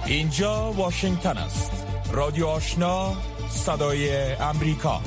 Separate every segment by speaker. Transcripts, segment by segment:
Speaker 1: اینجا واشنگتن است. رادیو آشنا، صدای امریکا.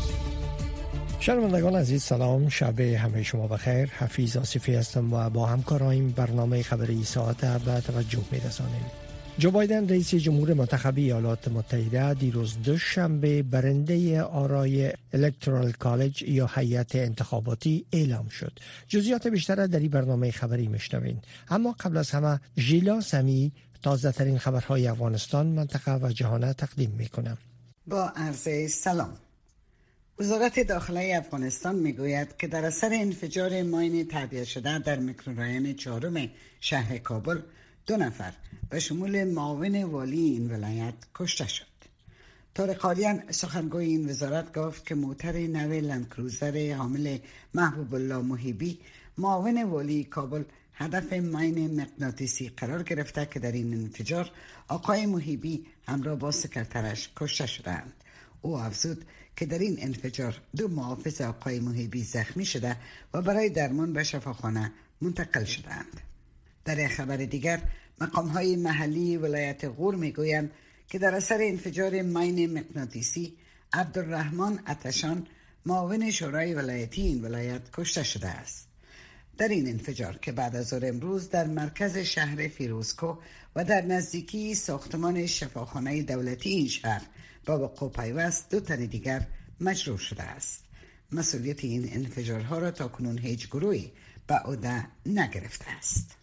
Speaker 2: شنوندگان عزیز سلام، شب همه شما بخیر. حفیظ آصفی هستم و با همکاران برنامه خبری ساعت به توجه می‌رسانیم. جو بایدن رئیس جمهور منتخب ایالات متحده دیروز دوشنبه برنده آرای الکترال کالج یا هیئت انتخاباتی اعلام شد. جزئیات بیشتر در این برنامه خبری میشنوین. اما قبل از همه ژیلا سمی تازه ترین خبرهای افغانستان، منطقه و جهان تقدیم میکنم.
Speaker 3: با عرض سلام. وزارت داخلی افغانستان میگوید که در اثر انفجار ماین تعبیه شده در میکرورایون 4 شهر کابل 2 نفر به شمول معاون والی این ولایت کشته شد. طارق قاریان سخنگوی این وزارت گفت که موتر نو لندکروزر حامل محبوب الله محیبی معاون والی کابل هدف ماین مغناطیسی قرار گرفته که در این انفجار آقای محیبی همراه با سکرترش کشته شدند. او افزود که در این انفجار 2 محافظ آقای محیبی زخمی شده و برای درمان به شفاخانه منتقل شدند. در خبر دیگر مقام‌های محلی ولایت غور میگویند که در اثر انفجار ماین مغناطیسی عبدالرحمن اتشان معاون شورای ولایتی این ولایت کشته شده است. در این انفجار که بعد از ظهر امروز در مرکز شهر فیروزکو و در نزدیکی ساختمان شفاخانه دولتی این شهر با وقوع پیوست 2 تن دیگر مجروح شده است. مسئولیت این انفجارها را تاکنون هیچ گروهی به عهده نگرفته است.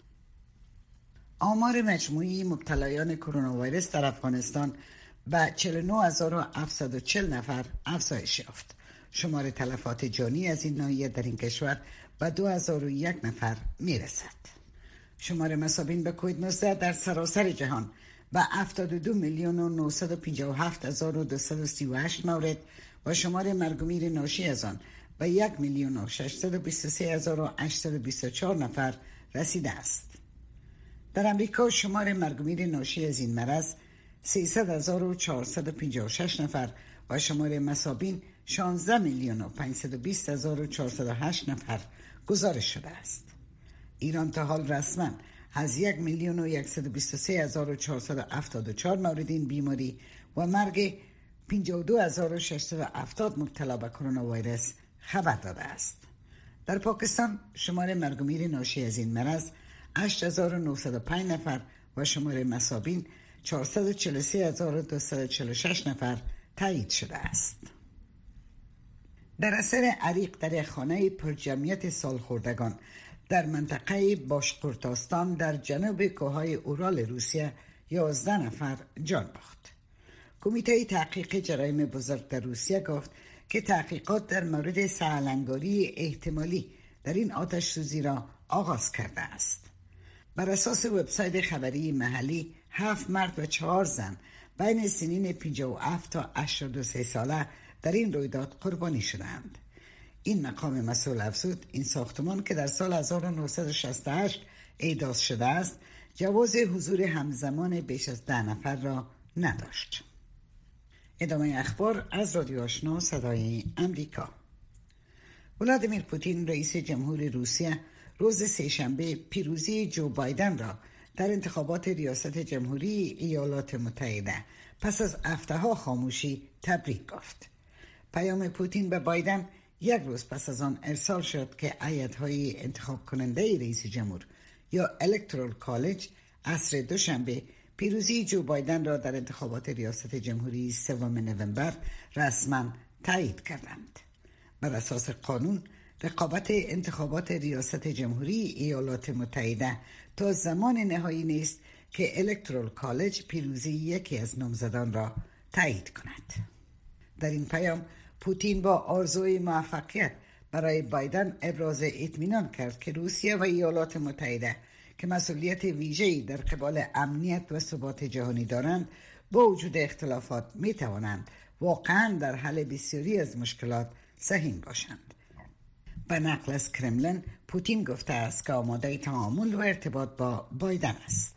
Speaker 3: آمار مجموعی مبتلایان کرونا ویروس در افغانستان به 49740 نفر افزایش یافت. شمار تلفات جانی از این ناحیه در این کشور به 2001 نفر میرسد. شمار مصابین به کووید 19 در سراسر جهان به 72,957,238 مورد و شمار مرگ و میر ناشی از آن به 1,623,824 نفر رسیده است. در امریکا شمار مرگ و میر ناشی از این مرض 300,456 نفر و شمار مصابین 16,520,408 نفر گزارش شده است. ایران تا حال رسما از 1,123,474 مورد این بیماری و مرگ 52,670 مبتلا به کرونا ویروس خبر داده است. در پاکستان شمار مرگ و میر ناشی از این مرض 8,905 نفر و شمار مصابین 443,246 نفر تایید شده است. در اثر عریق در خانه پرجمعیت سالخوردگان در منطقه باشقورتاستان در جنوب کوههای اورال روسیه 11 نفر جان باخت. کمیته تحقیق جرایم بزرگ در روسیه گفت که تحقیقات در مورد سرلنگاری احتمالی در این آتش سوزی را آغاز کرده است. بر اساس وبسایت خبری محلی 7 مرد و 4 زن بین سنین 57 تا 83 ساله در این رویداد قربانی شدند. این مقام مسئول افزود این ساختمان که در سال 1968 احداث شده است جواز حضور همزمان بیش از 10 نفر را نداشت. ادامه اخبار از رادیو آشنا صدای امریکا. ولادیمیر پوتین رئیس جمهور روسیه روز سه‌شنبه پیروزی جو بایدن را در انتخابات ریاست جمهوری ایالات متحده پس از هفته‌ها خاموشی تبریک گفت. پیام پوتین به بایدن 1 روز پس از آن ارسال شد که هیئت‌های انتخاب کننده رئیس جمهور یا الکترال کالج عصر دوشنبه پیروزی جو بایدن را در انتخابات ریاست جمهوری 3 نوامبر رسما تایید کردند. بر اساس قانون رقابت انتخابات ریاست جمهوری ایالات متحده تا زمان نهایی نیست که الکترال کالج پیروزی یکی از نامزدان را تایید کند. در این پیام پوتین با آرزوی موفقیت برای بایدن ابراز اطمینان کرد که روسیه و ایالات متحده که مسئولیت ویژه‌ای در قبال امنیت و ثبات جهانی دارند با وجود اختلافات می توانند واقعا در حل بسیاری از مشکلات سهیم باشند. به نقل از کرملین پوتین گفته است که آماده تعامل و ارتباط با بایدن است.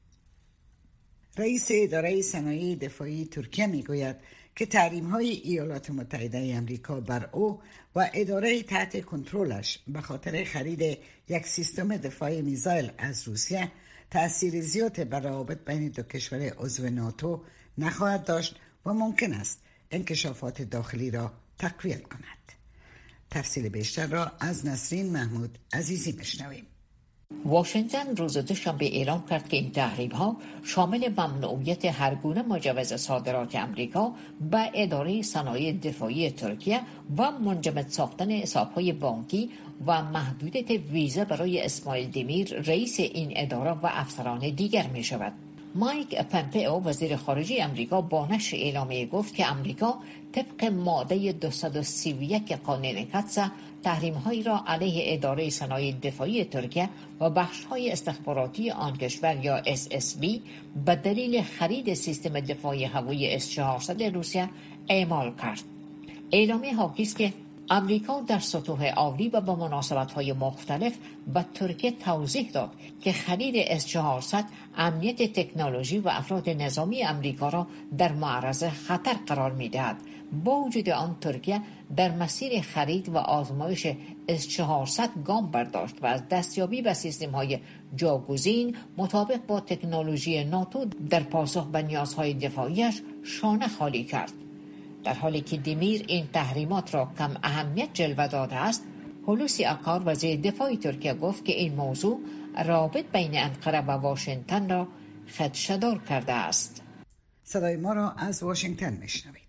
Speaker 3: رئیس اداره صنایع دفاعی ترکیه میگوید که تحریم‌های ایالات متحده آمریکا بر او و اداره تحت کنترلش به خاطر خرید یک سیستم دفاعی میزایل از روسیه تأثیر زیادی بر روابط بین دو کشور عضو ناتو نخواهد داشت و ممکن است انکشافات داخلی را تقویت کند. تفصیل بیشتر را از نسرین محمود عزیزی بشنویم.
Speaker 4: واشنگتن روز دوشنبه اعلام کرد که این تحریم‌ها شامل ممنوعیت هرگونه مجوز صادرات امریکا به اداره صنایع دفاعی ترکیه و منجمد ساختن حساب‌های بانکی و محدودیت ویزا برای اسماعیل دیمیر رئیس این اداره و افسران دیگر می‌شود. مایک پمپئو وزیر خارجه امریکا با نشر اعلامیه گفت که امریکا طبق ماده 231 قانون کاتسا تحریم‌هایی را علیه اداره صنایع دفاعی ترکیه و بخش‌های استخباراتی آن کشور یا SSB به دلیل خرید سیستم دفاعی هوایی S-400 روسیه اعمال کرد. اعلامیه حاکی است که امریکا در سطوح عالی و با مناسبت‌های مختلف به ترکیه توضیح داد که خرید S-400 امنیت تکنولوژی و افراد نظامی امریکا را در معرض خطر قرار می‌دهد. با وجود آن ترکیه در مسیر خرید و آزمایش S-400 گام برداشت و از دستیابی به سیستم‌های جاگزین مطابق با تکنولوژی ناتو در پاسخ به نیازهای دفاعیش شانه خالی کرد. در حالی که دیمیر این تحریمات را کم اهمیت جلوه داده است، هولوسی آکار وزیر دفاع ترکیه گفت که این موضوع رابط بین انقره و واشنگتن را خدشه‌دار کرده است.
Speaker 3: صدای ما را از واشنگتن میشنوید.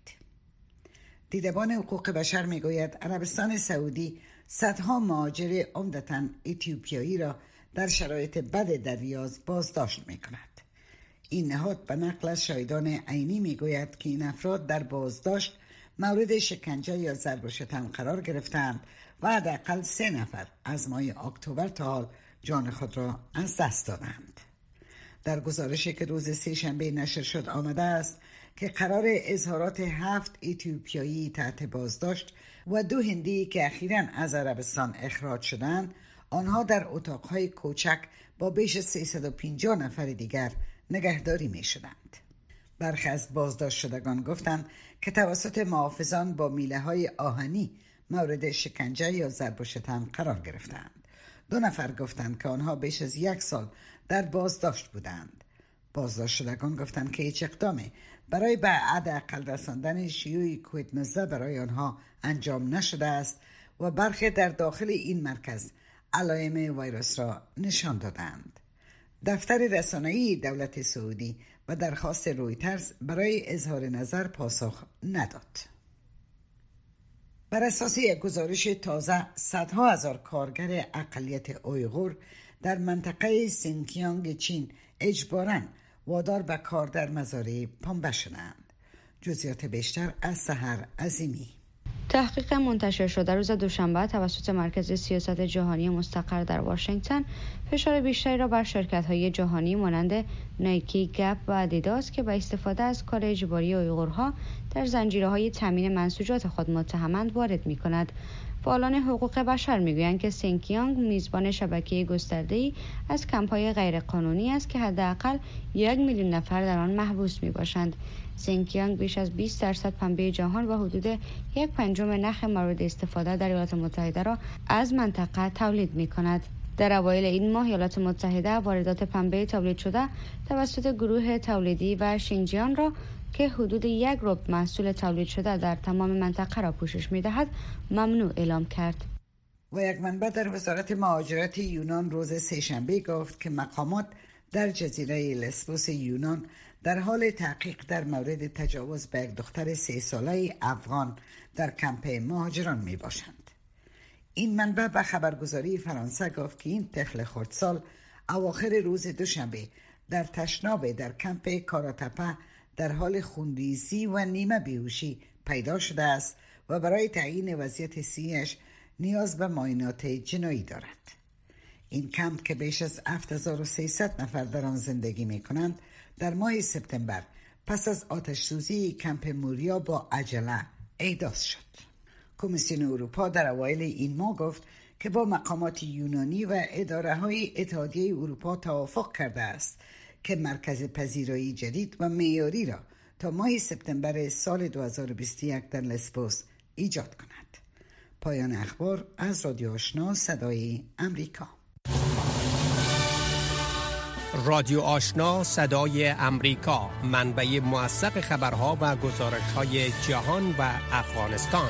Speaker 3: دیدبان حقوق بشر میگوید عربستان سعودی صدها مهاجر عمدتاً اتیوپیایی را در شرایط بد در ریاض بازداشت میکند. این نهاد به نقل از شاهدان عینی میگوید که این افراد در بازداشت مورد شکنجه یا ضرب و شتم قرار گرفتند و حداقل 3 نفر از ماه اکتبر تا حال جان خود را از دست دادند. در گزارشی که روز سه‌شنبه نشر شد آمده است که قرار اظهارات 7 اتیوپیایی تحت بازداشت و 2 هندی که اخیراً از عربستان اخراج شدند، آنها در اتاقهای کوچک با بیش 350 نفر دیگر نگهداری می شدند. برخی از بازداشت شدگان گفتند که توسط محافظان با میله های آهنی مورد شکنجه یا ضرب و شتم قرار گرفتند. 2 نفر گفتند که آنها بیش از 1 سال در بازداشت بودند. بازداشت شدگان گفتند که هیچ اقدامی برای به حداقل رساندن شیوع کووید-19 برای آنها انجام نشده است و برخی در داخل این مرکز علائم ویروس را نشان دادند. دفتر رسانه‌ای دولت سعودی و درخواست رویترز برای اظهار نظر پاسخ نداد. بر اساس یک گزارش تازه، صدها هزار کارگر اقلیت اویغور در منطقه سینکیانگ چین اجباراً وادار به کار در مزارع پنبه شدند. جزئیات بیشتر از سحر عظیمی.
Speaker 5: تحقیق منتشر شده روز دوشنبه توسط مرکز سیاست جهانی مستقر در واشنگتن فشار بیشتری را بر شرکت‌های جهانی مانند نایکی، گپ و آدیداس که به استفاده از کار اجباری اویغورها در زنجیره‌های تامین منسوجات خود متهمند وارد می‌کند. فعالان حقوق بشر میگویند که سینکیانگ میزبان شبکه گسترده‌ای از کمپ‌های غیرقانونی است که حداقل 1 میلیون نفر در آن محبوس میباشند. سینکیانگ بیش از 20% پنبه جهان و حدود 1/5 نرخ مورد استفاده در ایالات متحده را از منطقه تولید می‌کند. در اوایل این ماه ایالات متحده واردات پنبه تولید شده توسط گروه تولیدی و شینجیان را که حدود 1 ربع محصول تولید شده در تمام منطقه را پوشش می‌دهد ممنوع اعلام کرد.
Speaker 3: و یک منبع در وزارت مهاجرت یونان روز سه‌شنبه گفت که مقامات در جزیره لسبوس یونان در حال تحقیق در مورد تجاوز به یک دختر 3 ساله افغان در کمپ مهاجران می باشند. این منبع به خبرگزاری فرانسه گفت که این طفل خردسال اواخر روز دوشنبه در تشناب در کمپ کاراتپه در حال خونریزی و نیمه بیهوشی پیدا شده است و برای تعیین وضعیت صحیش نیاز به معاینات جنایی دارد. این کمپ که بیش از 7300 نفر در آن زندگی می کنند در ماه سپتامبر پس از آتش سوزی کمپ موریا با عجله احداث شد. کمیسیون اروپا در اوایل این ماه گفت که با مقامات یونانی و اداره‌های اتحادیه اروپا توافق کرده است که مرکز پذیرایی جدید و معیاری را تا ماه سپتامبر سال 2021 در لسبوس ایجاد کند. پایان اخبار از رادیو آشنا صدای امریکا.
Speaker 6: رادیو آشنا صدای امریکا، منبع موثق خبرها و گزارش‌های جهان و افغانستان.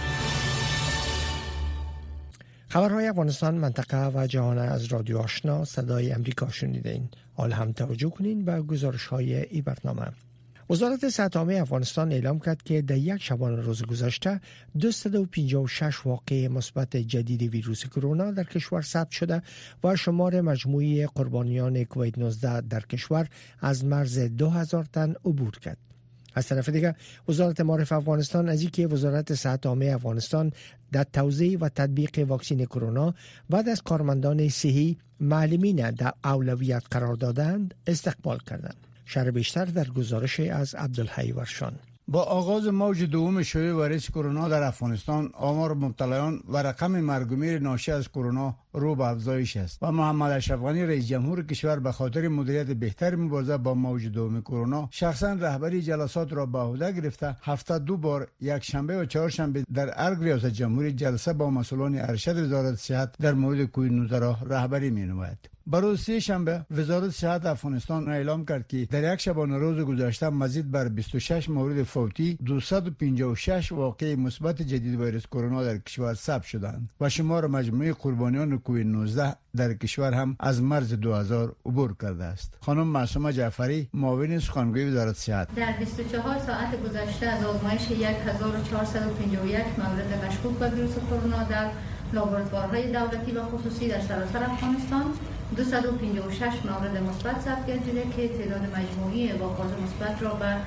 Speaker 2: خبرهای افغانستان، منطقه و جهان از رادیو آشنا صدای امریکا شنیدین. حال هم توجه کنین به گزارش‌های این برنامه. وزارت صحت عامه افغانستان اعلام کرد که در یک شبانه روز گذشته 256 واقعه مثبت جدید ویروس کرونا در کشور ثبت شده و شمار مجموعی قربانیان کووید 19 در کشور از مرز 2000 تن عبور کرد. از طرف دیگر وزارت معارف افغانستان از اینکه وزارت صحت عامه افغانستان در توزیع و تطبیق واکسن کرونا بعد از کارمندان صحی معلمین در اولویت قرار دادند استقبال کردند. شرح بیشتر در گزارش از عبدالحی ورشان.
Speaker 7: با آغاز موج دوم شیوع ویروس کرونا در افغانستان، آمار مبتلایان و رقم مرگ و میر ناشی از کرونا رو به افزایش است و محمد اشرف غنی رئیس جمهور کشور به خاطر مدیریت بهتر مبارزه با موج دوم کرونا شخصا رهبری جلسات را به عهده گرفته هفته 2 بار یک شنبه و چهارشنبه در ارگ ریاست جمهوری جلسه با مسئولان ارشد وزارت صحت در مورد کووید 19 را رهبری می‌نماید. برای 3 شنبه وزارت صحت افغانستان اعلام کرد که در یک شبانه روز گذشته مزید بر 26 مورد فوتی 256 واقعه مثبت جدید ویروس کرونا در کشور ثبت شدند و شمار مجموعی قربانیان کووید 19 در کشور هم از مرز 2000 عبور کرده است. خانم معصومه جعفری، معاون سخنگوی وزارت صحت:
Speaker 8: در 24 ساعت گذشته از آزمایش 1451 مورد مشکوک به ویروس کرونا در لابراتوارهای دولتی و خصوصی در سراسر افغانستان 256 مورد مثبت ثبت گردیده که تعداد مجموعی واقعات مثبت را به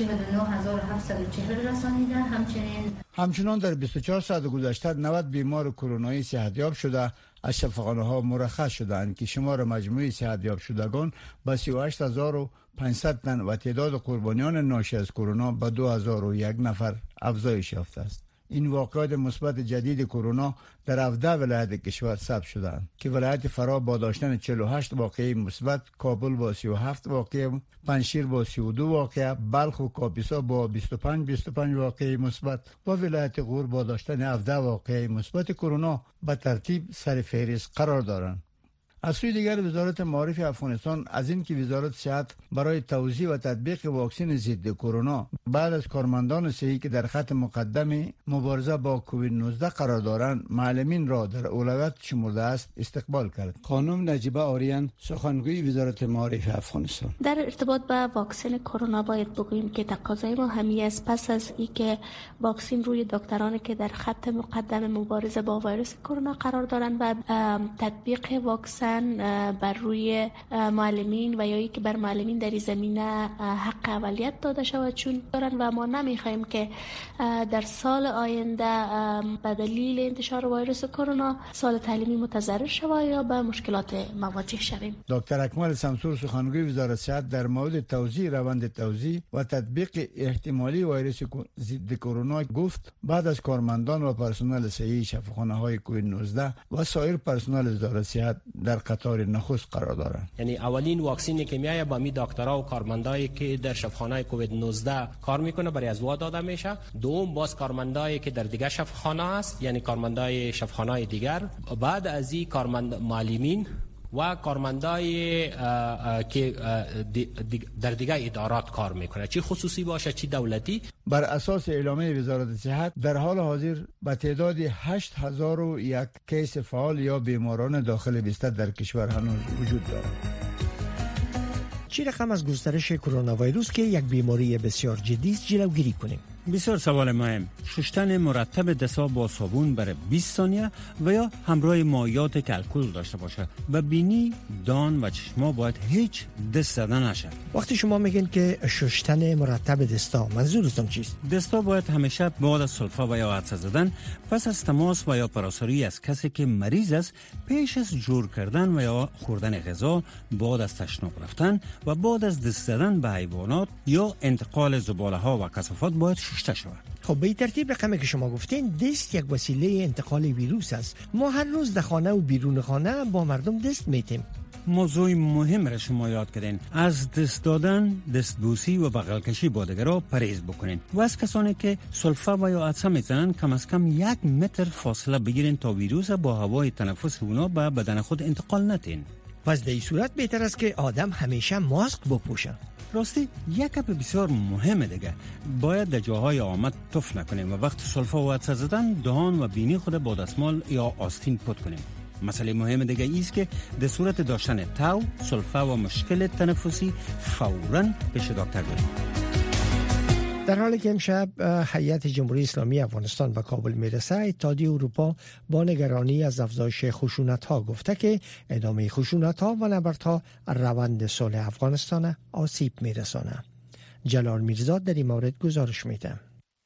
Speaker 8: 49740 رسانیده. همچنان در 24 ساعت گذشته 90 بیمار کرونایی صحتیاب شده از شفاخانه‌ها مرخص شدند که شمار مجموعی صحتیاب شدگان به 38500 تن و تعداد قربانیان ناشی از کرونا به 2001 نفر افزایش یافته است. این واقعات مثبت جدید کرونا در 17 ولایت کشور ثبت شدند که ولایت فرا با داشتن 48 واقعه مثبت، کابل با 37 واقعه، پنجشیر با 32 واقعه، بلخ و کاپیسا با 25 واقعه مثبت و ولایت غور با داشتن 17 واقعه مثبت کرونا به ترتیب سر فهرست قرار دارند. از سوی دیگر وزارت معارف افغانستان از این که وزارت صحت برای توزیع و تطبیق واکسن ضد کرونا بعد از کارمندان صحی که در خط مقدم مبارزه با کووید 19 قرار دارند معلمین را در اولویت شمرده است استقبال کرد. خانم نجیبه آریان، سخنگوی وزارت معارف افغانستان:
Speaker 9: در ارتباط با واکسن کرونا باید بگوییم که تقاضای ما همی است پس از اینکه واکسن روی دکترانی که در خط مقدم مبارزه با ویروس کرونا قرار دارند و تطبیق واکسن بر روی معلمین و یا ای که بر معلمین در این زمینه حق اولیت داده شود چون دارن و ما نمیخوایم که در سال آینده به دلیل انتشار ویروس کرونا سال تعلیمی متضرر شود یا به مشکلات مواجه شویم.
Speaker 7: دکتر اکمل شمسور، سخنگوی وزارت صحت، در مورد توزیع روند توزیع و تطبیق احتمالی ویروس ضد کرونا گفت بعد از کارمندان و پرسنل صحی شفاخانه‌های کووید 19 و سایر پرسنل وزارت صحت در قطار نخست قرار دارند.
Speaker 6: یعنی اولین واکسینی که میایه با می دکترها و کارمندایی که در شفاخانه کووید 19 کار میکنه برای از وا داده میشه. دوم باز کارمندایی که در دیگر شفاخانه است، یعنی کارمندای شفاخانه دیگر. بعد از این کارمند معلمین و کارمندای که در دیگر ادارات کار میکنه، چی خصوصی باشه چی دولتی.
Speaker 7: بر اساس اعلامیه وزارت صحت در حال حاضر به تعداد 8001 کیس فعال یا بیماران داخل بستر در کشور هنوز وجود دارد.
Speaker 2: چی رقم از گسترش کرونا ویروس که یک بیماری بسیار جدی است جلوگیری کنیم؟
Speaker 10: بسیار سوال مهم. شستن مرتب دست‌ها با صابون برای 20 ثانیه و یا همراه مایعات که الکل داشته باشه. و بینی، دان و چشما باید هیچ دست زدن نشه.
Speaker 2: وقتی شما میگین که شستن مرتب دستا، منظورتون چیست؟
Speaker 10: دستا باید همیشه بعد از سلفه و یا عطسه زدن، پس از تماس و یا پراساری از کسی که مریض است، پیش از جور کردن و یا خوردن غذا، بعد از تشناب رفتن و بعد از دست زدن به حیوانات یا انتقال زباله ها و کثافات باید شسته شود.
Speaker 2: خب به ترتیب رقمی که شما گفتین دست یک وسیله انتقال ویروس است. ما هر روز در خانه و بیرون خانه با مردم دست میتیم.
Speaker 10: موضوع مهم را شما یاد کردین. از دست دادن، دستبوسی و بغل کشی با دیگران پرهیز بکنین و از کسانی که سلفه و یا عطسه میزنن کم از کم 1 متر فاصله بگیرین تا ویروس با هوای تنفس اونا به بدن خود انتقال ندین.
Speaker 2: پس در این صورت بهتر است که آدم همیشه ماسک بپوشه.
Speaker 10: راستی یک گپ بسیار مهمه دیگه، باید در جاهای آمد تف نکنیم و وقت سلفا و عطسه زدن دهان و بینی خود با دستمال یا آستین پاک کنیم. مسئله مهم دیگه ایست که در صورت داشتن تاو، سلفا و مشکل تنفسی فوراً پیش دکتر بریم.
Speaker 2: در حالی که امشب هیئت جمهوری اسلامی افغانستان به کابل میرسه، اتحادیه اروپا با نگرانی از افزایش خشونت‌ها گفته که ادامه خشونت‌ها و نبردها روند صلح افغانستان آسیب میرسانه. جلال میرزا در این مورد گزارش میده.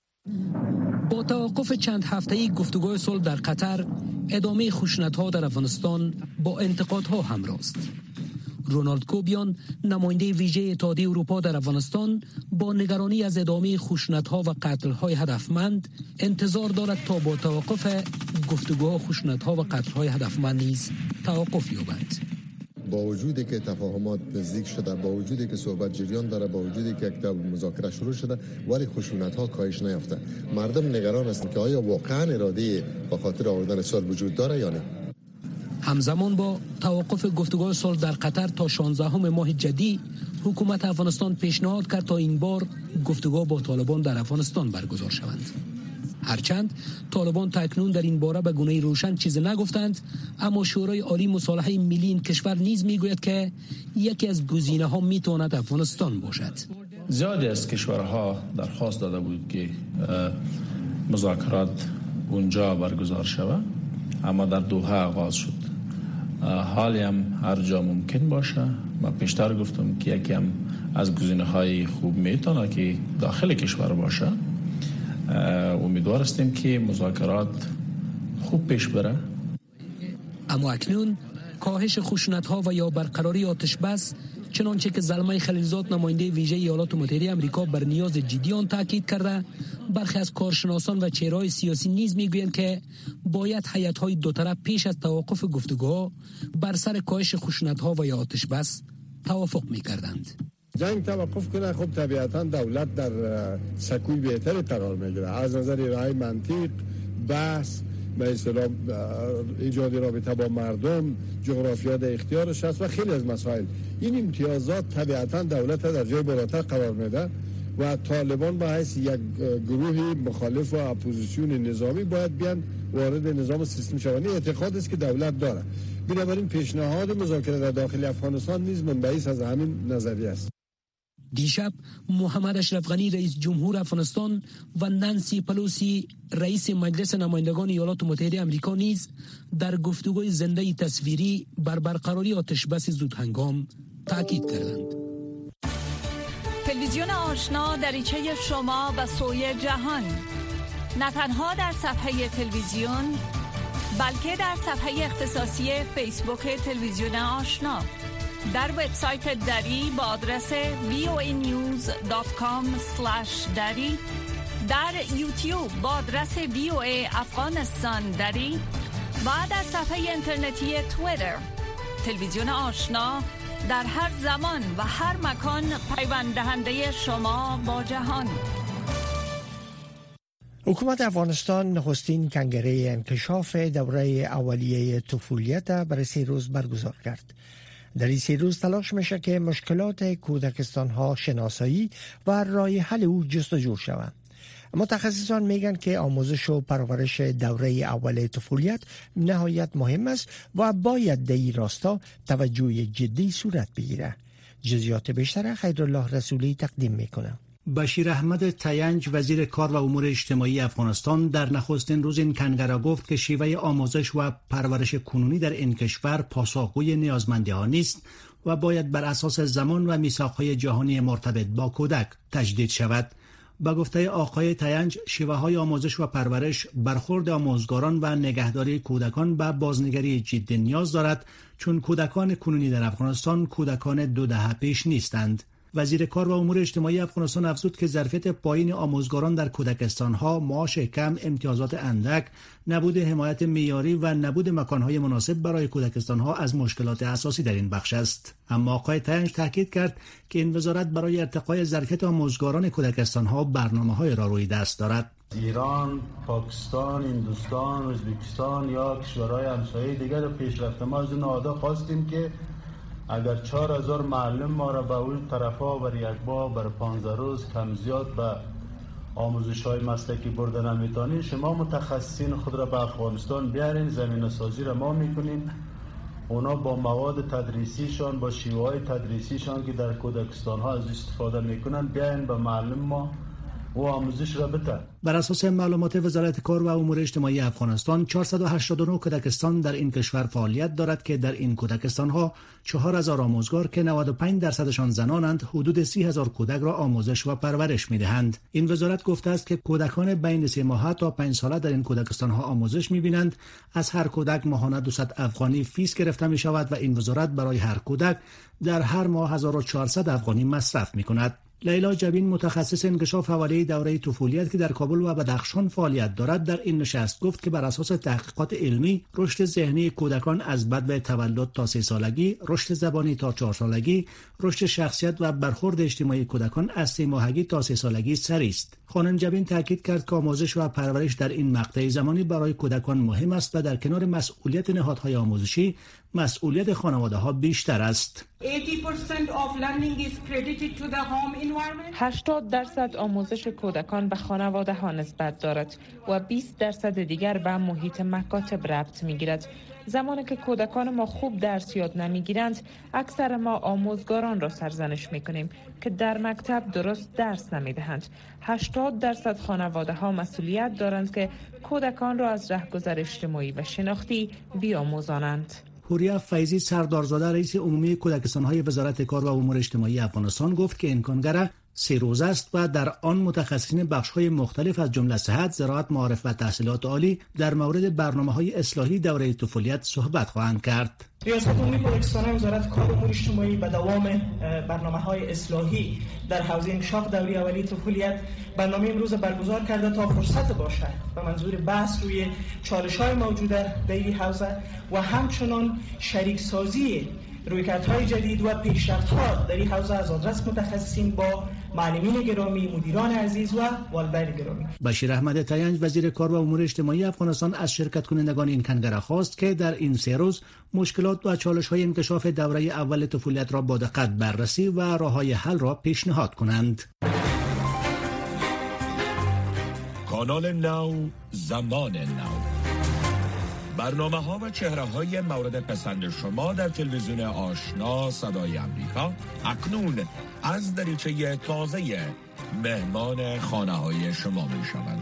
Speaker 11: با توقف چند هفته‌ای گفتگوی صلح در قطر، ادامه خشونت‌ها در افغانستان با انتقادها همراه است. رونالد کوبیان، نماینده ویژه اتحادیه اروپا در افغانستان، با نگرانی از ادامه خشونت‌ها و قتل‌های هدفمند انتظار دارد تا با توقف گفتگوها خشونت‌ها و قتل‌های هدفمند نیز توقف یابد.
Speaker 12: با وجودی که تفاهمات نزدیک شده، با وجودی که صحبت جریان داره، با وجودی که یک مذاکره شروع شده، ولی خشونت‌ها کاهش نیافته. مردم نگران هستند که آیا واقعاً اراده به خاطر آوردن صلح وجود داره یا نه.
Speaker 11: همزمان با توقف گفتگوهای صلح در قطر تا 16 ماه جدی، حکومت افغانستان پیشنهاد کرد تا این بار گفتگو با طالبان در افغانستان برگزار شوند. هرچند طالبان تاکنون در این باره به گونه روشن چیزی نگفتند، اما شورای عالی مصالحه ملی این کشور نیز میگوید که یکی از گزینه‌ها میتواند افغانستان باشد.
Speaker 13: زیادی از کشورها درخواست داده بود که مذاکرات اونجا برگزار شود، اما در دوحه آغاز شد. حالی هم هر جا ممکن باشه. من پیشتر گفتم که یکی هم از گزینه‌های خوب میتونه که داخل کشور باشه. امیدوار هستیم که مذاکرات خوب پیش بره.
Speaker 11: اما اکنون کاهش خشونت‌ها و یا برقراری آتش بس، چنانچه که زلمه خلیلزاد نماینده ویژه ایالات متحده آمریکا بر نیاز جدی آن تاکید کرده، برخی از کارشناسان و چهره‌های سیاسی نیز میگویند که باید هیئت‌های دو طرف پیش از توقف گفتگوها بر سر کاهش خشونت‌ها و یا آتش بس توافق می‌کردند.
Speaker 14: جنگ توقف کنه، خب طبیعتا دولت در سکوی بهتری قرار میگیره از نظر رای منطق، بحث، به اصطلاح ایجاد رابطه با مردم، جغرافیا در اختیارش هست و خیلی از مسائل. این امتیازات طبیعتا دولت در جای بالاتر قرار میده و طالبان با حیث یک گروه مخالف و اپوزیسیون نظامی باید بیان وارد نظام سیستم شوند. اعتقاد است که دولت داره. بنابراین پیشنهاد مذاکره در داخل افغانستان نیز منبعث از همین نظریه است.
Speaker 11: دیشب محمد اشرف غنی رئیس جمهور افغانستان و نانسی پلوسی رئیس مجلس نمایندگان ایالات متحده آمریکا نیز در گفتگوی زنده تصویری بر برقراری آتش بس زود هنگام تاکید کردند.
Speaker 15: تلویزیون آشنا دریچه شما به سوی جهان، نه تنها در صفحه تلویزیون بلکه در صفحه اختصاصی فیسبوک تلویزیون آشنا، در وبسایت دری با آدرس voanews.com/dari، در یوتیوب با آدرس VOA افغانستان دری و در صفحه اینترنتی توییتر. تلویزیون آشنا در هر زمان و هر مکان پیوند دهنده شما با جهان.
Speaker 2: حکومت افغانستان نخستین کنگره انکشاف دوره اولیه طفولیت برای 3 روز برگزار کرد. در این 3 روز تلاش میشه که مشکلات کودکستان ها شناسایی و راه حل او جستجو شود. متخصصان میگن که آموزش و پرورش دوره اول طفولیت نهایت مهم است و باید در این راستا توجه جدی صورت بگیره. جزئیات بیشتر خیرالله رسولی تقدیم میکنه.
Speaker 16: بشیر احمد تینج وزیر کار و امور اجتماعی افغانستان در نخستین روز این کنگره گفت که شیوه آموزش و پرورش کنونی در این کشور پاسخگوی نیازمندی‌ها نیست و باید بر اساس زمان و میثاق‌های جهانی مرتبط با کودک تجدید شود. با گفته آقای تینج، شیوه‌های آموزش و پرورش برخورد آموزگاران و نگهداری کودکان به بازنگری جدی نیاز دارد، چون کودکان کنونی در افغانستان کودکان 2 دهه پیش نیستند. وزیر کار و امور اجتماعی افغانستان افزود که ظرفیت پایین آموزگاران در کودکستان‌ها، معاش کم، امتیازات اندک، نبود حمایت معیاری و نبود مکان‌های مناسب برای کودکستان‌ها از مشکلات اساسی در این بخش است. اما آقای تنج تاکید کرد که این وزارت برای ارتقای ظرفیت آموزگاران کودکستان‌ها برنامه‌های را روی دست دارد.
Speaker 17: ایران، پاکستان، هندوستان، ازبکستان یا کشورهای همسایه دیگر پیشرفته ما از این نهادها خواستیم که اگر 4000 معلم ما را به اون طرفا بر یک بار بر 15 روز کم زیاد به آموزش های مسلکی برده نمیتونین، شما متخصصین خود را به افغانستان بیارین، زمینه سازی را ما میکنیم، اونا با مواد تدریسیشان، با شیوه های تدریسیشان که در کودکستان ها از استفاده میکنن بیاین به معلم ما و آموزش را بده.
Speaker 16: بر اساس معلومات وزارت کار و امور اجتماعی افغانستان 489 کودکستان در این کشور فعالیت دارد که در این کودکستان ها 4000 آموزگار که 95% زنانند حدود 30000 کودک را آموزش و پرورش میدهند. این وزارت گفته است که کودکان بین 3 ماهه تا 5 ساله در این کودکستان ها آموزش میبینند. از هر کودک ماهانه 200 افغانی فیس گرفته می شود و این وزارت برای هر کودک در هر ماه 1400 افغانی مصرف میکند. لیلا جبین متخصص انکشاف حواله دوره طفولیت که در کابل و بدخشان فعالیت دارد در این نشست گفت که بر اساس تحقیقات علمی رشد ذهنی کودکان از بدو تولد تا 3 سالگی، رشد زبانی تا 4 سالگی، رشد شخصیت و برخورد اجتماعی کودکان از 3 ماهگی تا 3 سالگی سری است. خانم جبین تاکید کرد که آموزش و پرورش در این مقطع زمانی برای کودکان مهم است و در کنار مسئولیت نهادهای آموزشی مسئولیت خانواده‌ها بیشتر است.
Speaker 18: 80% آموزش کودکان به خانواده‌ها نسبت دارد و 20% دیگر به محیط مکاتب ربط می‌گیرد. زمانی که کودکان ما خوب درس یاد نمی‌گیرند، اکثر ما آموزگاران را سرزنش می‌کنیم که در مکتب درست درس نمی‌دهند. 80% خانواده‌ها مسئولیت دارند که کودکان را از رهگذر اجتماعی و شناختی بیاموزانند.
Speaker 16: حوریه فیضی سردارزاده رئیس عمومی کودکستان‌های وزارت کار و امور اجتماعی افغانستان گفت که امکانگر 3 روزه است و در آن متخصصین بخش‌های مختلف از جمله صحت، زراعت، معارف و تحصیلات عالی در مورد برنامه‌های اصلاحی دوره طفولیت صحبت خواهند کرد.
Speaker 19: ریاست عمومی کودکستان وزارت کار و امور اجتماعی به دوام برنامه‌های اصلاحی در حوزه انکشاف دوره اولیه طفولیت برنامه امروز برگزار کرده تا فرصت باشد به منظور بحث روی چالش‌های موجود در این حوزه و همچنان شریک سازی رویکردهای جدید و پیشرفت‌ها در این حوزه از آدرس متخصصین با معلمین گرامی، مدیران عزیز و والدین گرامی.
Speaker 16: بشیر احمد تینج وزیر کار و امور اجتماعی افغانستان از شرکت کنندگان این کنگره خواست که در این 3 روز مشکلات و چالش‌های انکشاف دوره اول طفولیت را با دقت بررسی و راه‌های حل را پیشنهاد کنند.
Speaker 1: کانال نو، زمان نو، برنامه‌ها و چهره‌های مورد پسند شما در تلویزیون آشنا صدای امریکا اکنون از دریچه تازه مهمان خانه‌های شما می‌شوند.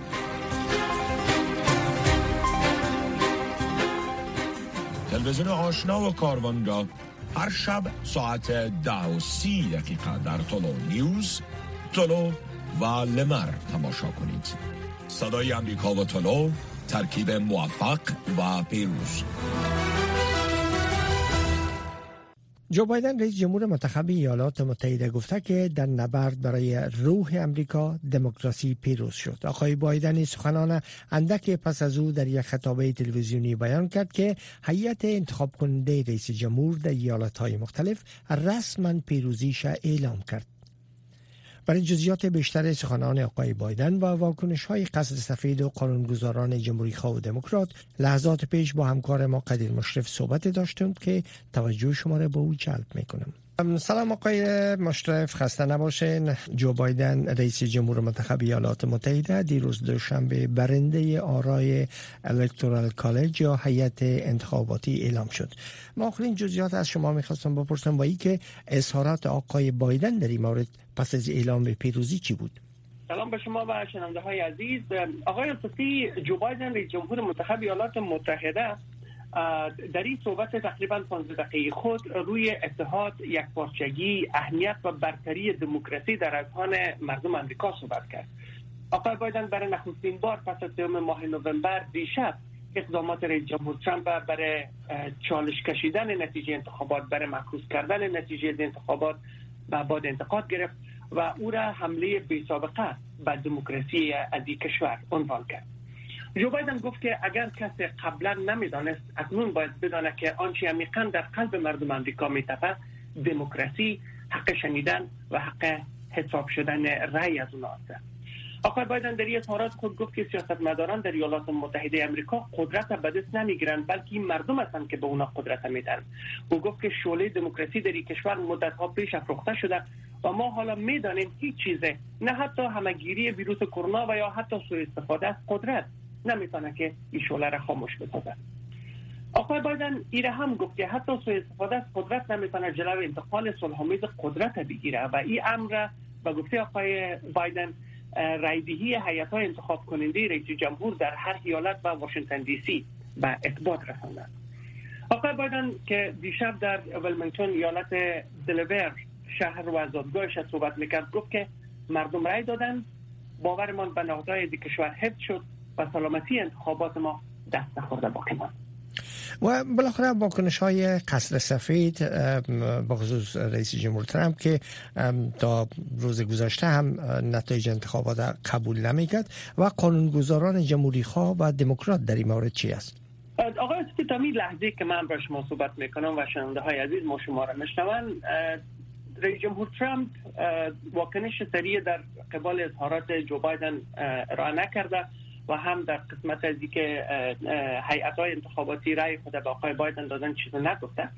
Speaker 1: تلویزیون آشنا و کاروان را هر شب ساعت 10:30 در تولو نیوز، تولو و لمر تماشا کنید. صدای امریکا و تولو، ترکیب موفق و پیروز.
Speaker 2: جو بایدن رئیس جمهور منتخب ایالات متحده گفته که در نبرد برای روح امریکا دموکراسی پیروز شد. آقای بایدن سخنان اندک پس از او در یک خطابه تلویزیونی بیان کرد که هیئت انتخاب کننده رئیس جمهور در ایالت‌های مختلف رسما پیروزیش اعلام کرد. برای جزئیات بیشتر سخنان آقای بایدن و واکنش‌های قصد سفید و قانونگذاران جمهوری خواه و دموکرات لحظات پیش با همکار ما قدیر مشرف صحبت داشتیم که توجه شما را به او جلب می‌کنم. سلام آقای مشرف، خسته نباشین. جو بایدن رئیس جمهور منتخب ایالات متحده دیروز دوشنبه برنده آرای الکتورال کالج یا هیئت انتخاباتی اعلام شد. ما آخرین جزئیات از شما می‌خواستم بپرسم و این که اظهارات آقای بایدن در این مورد پس از اعلام پیروزی چی بود؟
Speaker 20: سلام به شما و شنونده های عزیز. آقای اساسی، جو بایدن رئیس جمهور منتخب ایالات متحده در این صحبت تقریبا 15 دقیقه خود روی اتحاد، یکپارچگی، اهمیت و برتری دموکراسی در اذهان مردم آمریکا صحبت کرد. آقای بایدن برای نخستین بار پس از 3 ماه نوامبر دیشب اقدامات رئیس جمهور ترامپ برای چالش کشیدن نتیجه انتخابات، برای معکوس کردن نتیجه انتخابات و بعد انتقاد گرفت و او را حمله بی‌سابقه به دموکراسی از کشور عنوان کرد. جو بایدن گفت که اگر کسی قبلا نمیدانست اکنون باید بدانه که آنچه عمیقاً در قلب مردم آمریکا میتپد دموکراسی، حق شنیدن و حق حساب شدن رأی از اونها است. آقای بایدن در این اظهارات خود گفت که سیاستمداران در ایالات متحده آمریکا قدرت به دست نمیگیرند، بلکه این مردم هستند که به اونا قدرت میدن. او گفت که شعله دموکراسی در این کشور مدت‌ها پیش افروخته شده و ما حالا میدانیم هیچ چیزه، نه حتی همگیری ویروس کرونا و یا حتی سوء استفاده از قدرت نمیتونه که این شعله را خاموش بسازه. آقای بایدن ایره هم گفت که حتی سوء استفاده از قدرت نمیتونه جلوی انتقال صلح‌آمیز قدرت بگیره و این امر به گفته آقای بایدن رایدهی هیئت‌های انتخاب کننده رئیس جمهور در هر ایالت و واشنگتن دی سی به اثبات رسانده. آقای بایدن که دیشب در ولمینگتون ایالت دلور شهر و زادگاهش صحبت میکرد گفت که مردم رای دادن، باورمان به نهادهای کشور حفظ شد و سلامتی انتخابات ما دست نخورده باقی ماند.
Speaker 2: و بالاخره واکنش های قصر سفید با خصوص رئیس جمهور ترامپ که تا روز گذشته هم نتایج انتخابات قبول نمیکرد و قانونگذاران جمهوری خواه و دموکرات در این مورد چی است؟
Speaker 20: آقای اسپی، تا این لحظه که من با شما صحبت میکنم و شنونده های عزیز ما شما را میشنوند، رئیس جمهور ترامپ واکنش سریع در قبال اظهارات جو بایدن ارائه نکرده و هم در قسمت از اینکه هیئت‌های انتخاباتی رای خود به آقای بایدن دادن چیزی نگفته،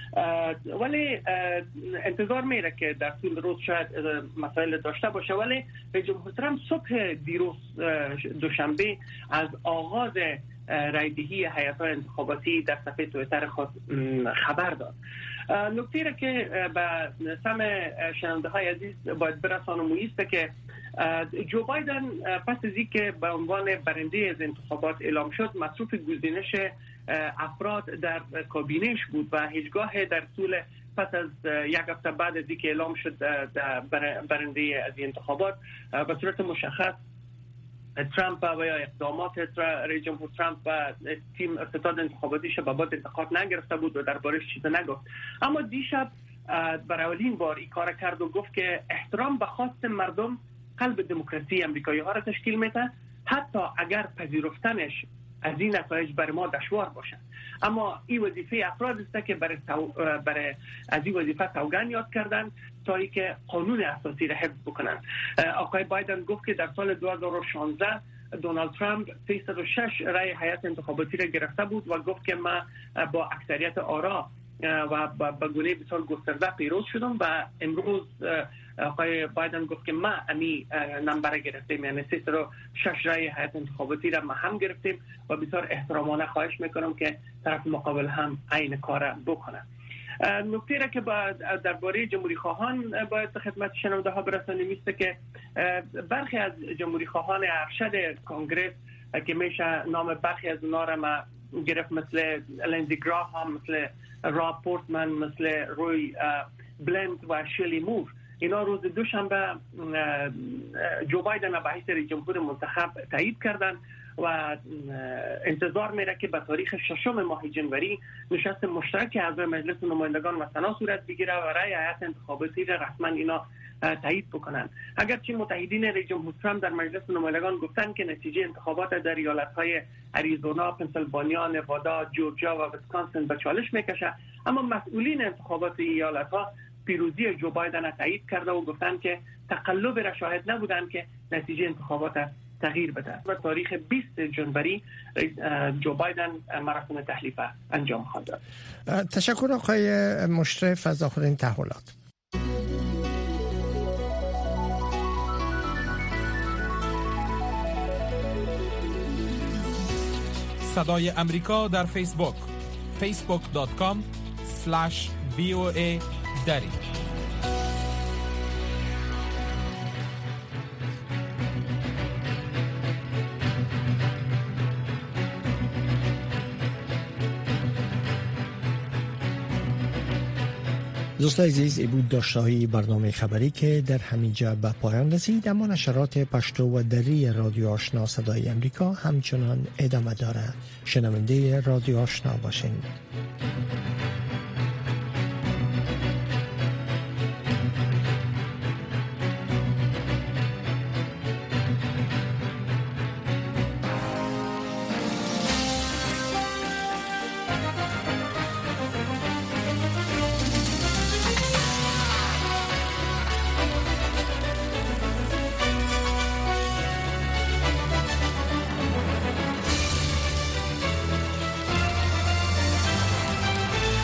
Speaker 20: ولی انتظار میره که در طول روز شاید مسائل داشته باشه. ولی رئیس جمهور ترامپ صبح دیروز دوشنبه از آغاز رایدهی هیئت‌های انتخاباتی در صفحه توییتر خود خبر داد. نکته را که به سمع شنونده های عزیز باید برسانم است که جو بایدن پس از اینکه به عنوان برنده از انتخابات اعلام شد مصروف گزینش افراد در کابینه‌اش بود و هیچگاه در طول پس از یک هفته بعد از اینکه اعلام شد برنده از انتخابات به صورت مشخص ترامپ و یا اقدامات رئیس جمهور ترامپ و تیم ارتداد انتخاباتیش به باد انتقاد نگرفته بود و دربارش چیزی نگفت. اما دیشب برای اولین بار این کار کرد و گفت که احترام به خواست مردم قلب دموکراسی امریکایی ها را تشکیل میده، حتی اگر پذیرفتنش از این نتایج برای ما دشوار باشه. اما این وظیفه افراد است که برای از این وظیفه سوگند یاد کردن تا اینکه قانون اساسی را حفظ بکنن. آقای بایدن گفت که در سال 2016 دونالد ترامپ 306 رای هیئت انتخاباتی را گرفته بود و گفت که من با اکثریت آرا و با گونه بسیار گسترده پیروز شدم و امروز آقای بایدن گفت که ما امی نمبر گرفتیم، یعنی 306 رای هیئت انتخاباتی را ما هم گرفتیم و بسیار احترامانه خواهش میکنم که طرف مقابل هم عین کار بکنه. نکته را که درباره جمهوری خواهان باید خدمت شنونده ها برسانیم است که برخی از جمهوری خواهان ارشد کنگره که میشه نام برخی از اونا را ما گرفت، مثل لندزی گراهام، مثل راب پورتمن، مثل روی بلند و شیلی مور، اینا روز دوشنبه جو بایدن به حیث رئیس جمهور منتخب تایید کردن و انتظار میره که به تاریخ 6 ماه جنوری نشست مشترک اعضای مجلس نمایندگان و سنا صورت بگیره و رای هیئت انتخاباتی را رسما اینا تایید بکنن. اگرچه متحدین رئیس جمهور ترامپ در مجلس نمایندگان گفتن که نتیجه انتخابات در ایالت‌های اریزونا، پنسیلوانیا، نوادا، جورجیا و ویسکانسین به چالش میکشه، اما مسئولین انتخابات ایالت‌ها پیروزی جو بایدن را تایید کرده و گفتن که تقلب را شاهد نبودن که نتیجه انتخابات تغییر بده. و تاریخ 20 جنوری جو بایدن مراسم تحلیف انجام خواهد داد.
Speaker 2: تشکر آقای مشرف از آخرین تحولات.
Speaker 21: صدای امریکا در فیسبوک facebook.com/VOA دری.
Speaker 2: دوستان عزیز، ای بود داشته‌های برنامه خبری که در همینجا به پایان رسید، اما نشرات پشتو و دری رادیو آشنا صدای امریکا همچنان ادامه دارد. شنونده رادیو آشنا باشین.